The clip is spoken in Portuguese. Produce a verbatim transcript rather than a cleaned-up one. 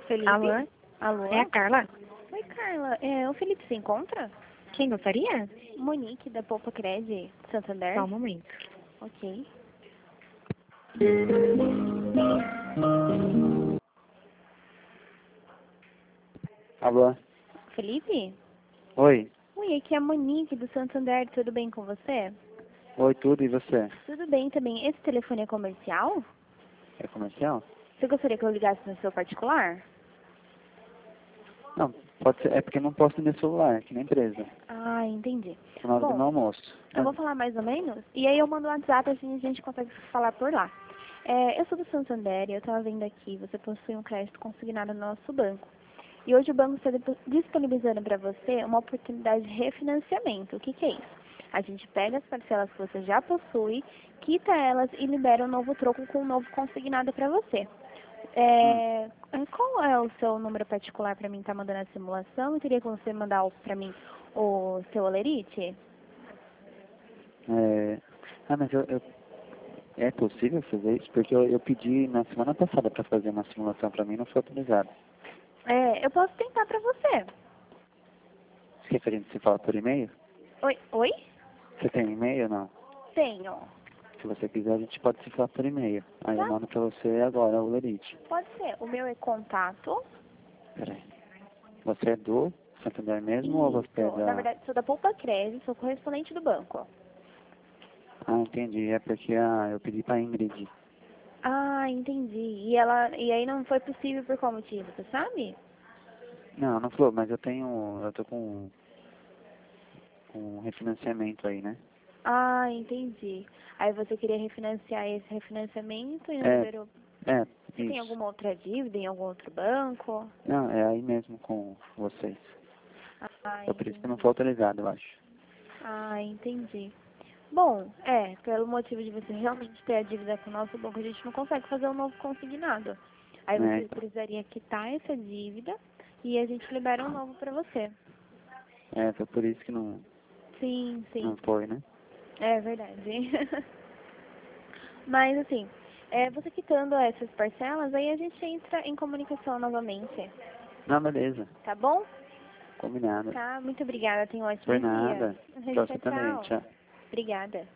Felipe? Alô? Alô? É a Carla? Oi, Carla. É, o Felipe se encontra? Quem gostaria? Monique, da Poupa Cred, Santander. Só um momento. Ok. Alô? Felipe? Oi. Oi, aqui é a Monique, do Santander. Tudo bem com você? Oi, tudo, e você? Tudo bem também. Esse telefone é comercial? É comercial? Você gostaria que eu ligasse no seu particular? Não, pode ser, é porque eu não posso no meu celular, aqui na empresa. Ah, entendi. Na hora do Bom, meu almoço. eu vou falar mais ou menos, e aí eu mando o WhatsApp, assim a gente consegue falar por lá. É, eu sou do Santander e eu estava vendo aqui, você possui um crédito consignado no nosso banco. E hoje o banco está disponibilizando para você uma oportunidade de refinanciamento. O que, que é isso? A gente pega as parcelas que você já possui, quita elas e libera um novo troco com um novo consignado para você. Hum. É, qual é o seu número particular para mim estar tá mandando a simulação? Eu queria que você mandar para mim o seu olerite. É... Ah, mas eu, eu... É possível fazer isso? Porque eu, eu pedi na semana passada para fazer uma simulação para mim e não foi autorizado. É, eu posso tentar para você. Você quer que a gente se fala por e-mail? Oi? Oi? Você tem e-mail ou não? Tenho. Se você quiser, a gente pode se falar por e-mail. Aí eu Tá? mando para você agora o Lerite. Pode ser. O meu é contato. Peraí. Você é do Santander mesmo ou você é Isso. Na da... verdade, sou da Poupa Cred, sou correspondente do banco. Ah, entendi. É porque ah, eu pedi para Ingrid. Ah, entendi. E ela, e aí não foi possível por qual motivo, você sabe? Não, não falou, mas eu tenho... Eu tô com um refinanciamento aí, né? Ah, entendi. Aí você queria refinanciar esse refinanciamento e não É, liberou. é, Você tem isso. alguma outra dívida em algum outro banco? Não, é aí mesmo com vocês. Ah, Eu por isso que não entendi. foi autorizado, eu acho. Ah, entendi. Bom, é, pelo motivo de você realmente ter a dívida com o nosso banco, a gente não consegue fazer um novo consignado. Aí É, você então. precisaria quitar essa dívida e a gente libera um novo para você. É, foi por isso que não, Sim, sim. não foi, né? É verdade. Mas assim, é, você quitando essas parcelas, aí a gente entra em comunicação novamente. Não, beleza. Tá bom? Combinado. Tá, muito obrigada. Tenha um Por ótimo dia. nada. Pra você Tchau, também, tchau. tchau. Obrigada.